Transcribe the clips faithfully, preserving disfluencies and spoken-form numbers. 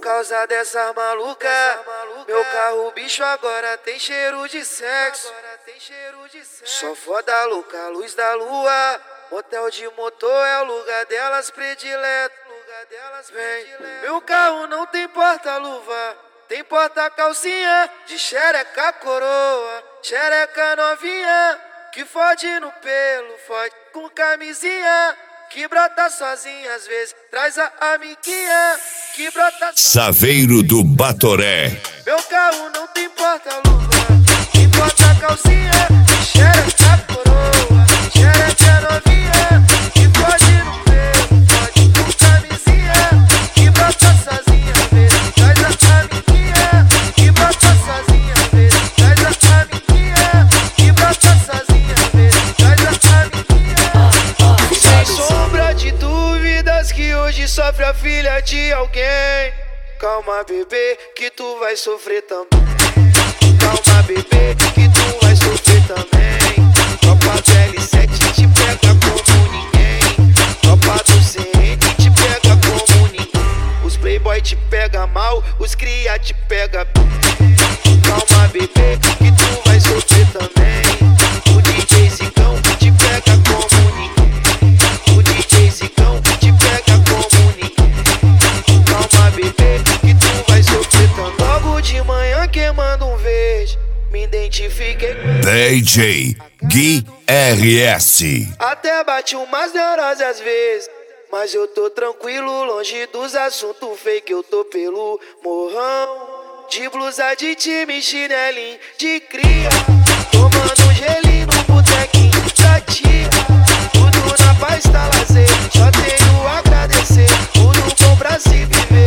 causa dessa maluca, meu carro bicho agora tem cheiro de sexo. Só foda louca, luz da lua, motel de motor é o lugar delas predileto. Vem, meu carro não tem porta-luva, tem porta-calcinha de xereca coroa, xereca novinha, que fode no pelo, fode com camisinha, que brota sozinha às vezes, traz a amiguinha, que brota sozinha. Saveiro do Batoré. Meu carro não tem porta-luva, tem porta-calcinha de xereca coroa, xereca novinha, que fode no pelo, fode com camisinha, que brota sozinha às vezes, traz a amiguinha, que brota sozinha às vezes, traz a amiguinha, que brota sozinha às vezes, traz a amiguinha. Sem sombra de dúvidas que hoje sofre a filha de alguém. Calma, bebê, que tu vai sofrer também. Calma, bebê, que tu vai sofrer também. Tropa do L sete te pega como ninguém. Tropa do C N te pega como ninguém. Os playboy te pega mal, os cria te pega bem. Calma, bebê, que tu vai sofrer também. O D J Zicão te pega como ninguém. O D J Zicão te pega como ninguém. Calma, bebê, que tu vai sofrer também. Logo de manhã queimando um verde, me identifiquei com D J Gui R S. até bate umas neuroses às vezes, mas eu tô tranquilo, longe dos assuntos fake. Eu tô pelo morrão, de blusa de time, chinelinho de cria, tomando um gelinho no botequinho da tia. Tudo na paz, tá lazer, só tenho a agradecer. Tudo bom pra se viver.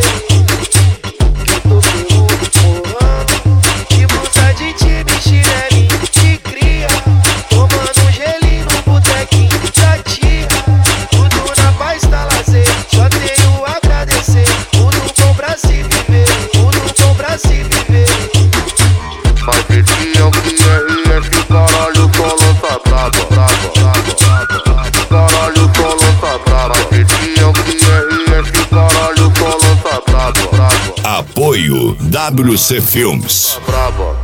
Eu tô pelo morrão, de blusa de time, chinelinho de cria, tomando um gelinho no botequinho da tia. Tudo na paz, tá lazer, só tenho a agradecer. Tudo bom pra se viver, tudo bom pra se viver. Mas esse é o que é esse caralho, só lança braba, braba, braba, braba. Caralho, só lança braba. Mas esse é o que é esse caralho, só lança braba, braba. Apoio W C Filmes. Braba.